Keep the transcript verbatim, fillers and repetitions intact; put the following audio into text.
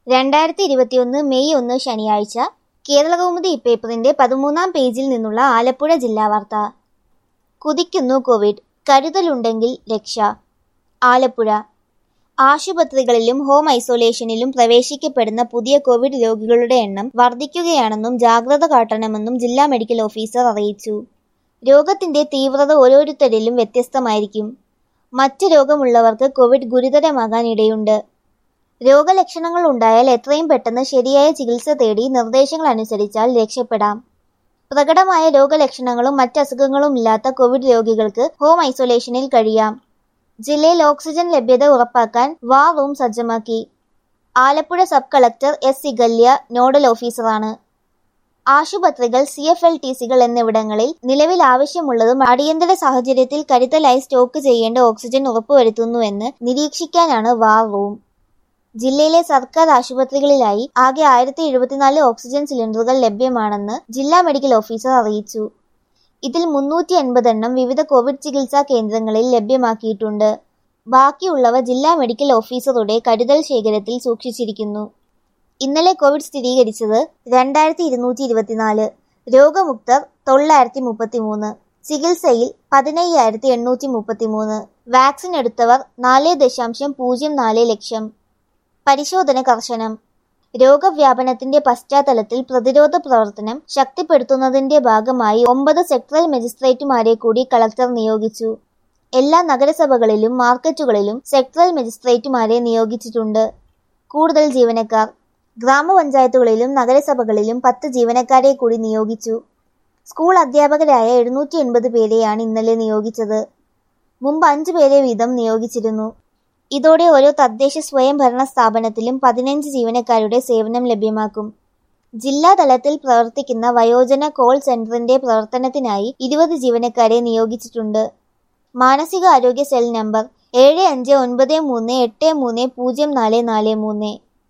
രണ്ടായിരത്തി ഇരുപത്തിയൊന്ന് മെയ് ഒന്ന് ശനിയാഴ്ച കേരളകൗമുദി ഇപ്പേപ്പറിന്റെ പതിമൂന്നാം പേജിൽ നിന്നുള്ള ആലപ്പുഴ ജില്ലാ വാർത്ത. കുതിക്കുന്നു കോവിഡ്, കരുതലുണ്ടെങ്കിൽ രക്ഷ. ആലപ്പുഴ. ആശുപത്രികളിലും ഹോം ഐസൊലേഷനിലും പ്രവേശിക്കപ്പെടുന്ന പുതിയ കോവിഡ് രോഗികളുടെ എണ്ണം വർദ്ധിക്കുകയാണെന്നും ജാഗ്രത കാട്ടണമെന്നും ജില്ലാ മെഡിക്കൽ ഓഫീസർ അറിയിച്ചു. രോഗത്തിന്റെ തീവ്രത ഓരോരുത്തരിലും വ്യത്യസ്തമായിരിക്കും. മറ്റ് രോഗമുള്ളവർക്ക് കോവിഡ് ഗുരുതരമാകാൻ ഇടയുണ്ട്. രോഗലക്ഷണങ്ങൾ ഉണ്ടായാൽ എത്രയും പെട്ടെന്ന് ശരിയായ ചികിത്സ തേടി നിർദ്ദേശങ്ങൾ അനുസരിച്ചാൽ രക്ഷപ്പെടാം. പ്രകടമായ രോഗലക്ഷണങ്ങളും മറ്റസുഖങ്ങളും ഇല്ലാത്ത കോവിഡ് രോഗികൾക്ക് ഹോം ഐസൊലേഷനിൽ കഴിയാം. ജില്ലയിൽ ഓക്സിജൻ ലഭ്യത ഉറപ്പാക്കാൻ വാർ റൂം സജ്ജമാക്കി. ആലപ്പുഴ സബ് കളക്ടർ എസ് സിഗല്യ നോഡൽ ഓഫീസറാണ്. ആശുപത്രികൾ, സി എഫ് എൽ ടി സികൾ എന്നിവിടങ്ങളിൽ നിലവിൽ ആവശ്യമുള്ളതും അടിയന്തര സാഹചര്യത്തിൽ കരുതലായി സ്റ്റോക്ക് ചെയ്യേണ്ട ഓക്സിജൻ ഉറപ്പുവരുത്തുന്നുവെന്ന് നിരീക്ഷിക്കാനാണ് വാർ റൂം. ജില്ലയിലെ സർക്കാർ ആശുപത്രികളിലായി ആകെ ആയിരത്തി എഴുപത്തിനാല് ഓക്സിജൻ സിലിണ്ടറുകൾ ലഭ്യമാണെന്ന് ജില്ലാ മെഡിക്കൽ ഓഫീസർ അറിയിച്ചു. ഇതിൽ മുന്നൂറ്റി എൺപത് എണ്ണം വിവിധ കോവിഡ് ചികിത്സാ കേന്ദ്രങ്ങളിൽ ലഭ്യമാക്കിയിട്ടുണ്ട്. ബാക്കിയുള്ളവ ജില്ലാ മെഡിക്കൽ ഓഫീസറുടെ കരുതൽ ശേഖരത്തിൽ സൂക്ഷിച്ചിരിക്കുന്നു. ഇന്നലെ കോവിഡ് സ്ഥിരീകരിച്ചത് രണ്ടായിരത്തി ഇരുന്നൂറ്റി ഇരുപത്തിനാല്, രോഗമുക്തർ തൊള്ളായിരത്തി മുപ്പത്തിമൂന്ന്, ചികിത്സയിൽ പതിനയ്യായിരത്തി എണ്ണൂറ്റി മുപ്പത്തിമൂന്ന്, വാക്സിൻ എടുത്തവർ നാല് ദശാംശം പൂജ്യം നാല് ലക്ഷം. പരിശോധന കർശനം. രോഗവ്യാപനത്തിന്റെ പശ്ചാത്തലത്തിൽ പ്രതിരോധ പ്രവർത്തനം ശക്തിപ്പെടുത്തുന്നതിന്റെ ഭാഗമായി ഒമ്പത് സെക്ടറൽ മജിസ്ട്രേറ്റുമാരെ കൂടി കളക്ടർ നിയോഗിച്ചു. എല്ലാ നഗരസഭകളിലും മാർക്കറ്റുകളിലും സെക്ടറൽ മജിസ്ട്രേറ്റുമാരെ നിയോഗിച്ചിട്ടുണ്ട്. കൂടുതൽ ജീവനക്കാർ. ഗ്രാമപഞ്ചായത്തുകളിലും നഗരസഭകളിലും പത്ത് ജീവനക്കാരെ കൂടി നിയോഗിച്ചു. സ്കൂൾ അധ്യാപകരായ എഴുന്നൂറ്റി എൺപത് പേരെയാണ് ഇന്നലെ നിയോഗിച്ചത്. മുമ്പ് അഞ്ചു പേരെ വീതം നിയോഗിച്ചിരുന്നു. ഇതോടെ ഓരോ തദ്ദേശ സ്വയംഭരണ സ്ഥാപനത്തിലും പതിനഞ്ച് ജീവനക്കാരുടെ സേവനം ലഭ്യമാക്കും. ജില്ലാ തലത്തിൽ പ്രവർത്തിക്കുന്ന വയോജന കോൾ സെന്ററിന്റെ പ്രവർത്തനത്തിനായി ഇരുപത് ജീവനക്കാരെ നിയോഗിച്ചിട്ടുണ്ട്. മാനസികാരോഗ്യ സെൽ നമ്പർ ഏഴ് അഞ്ച് ഒൻപത് മൂന്ന് എട്ട് മൂന്ന് പൂജ്യം നാല് നാല് മൂന്ന്.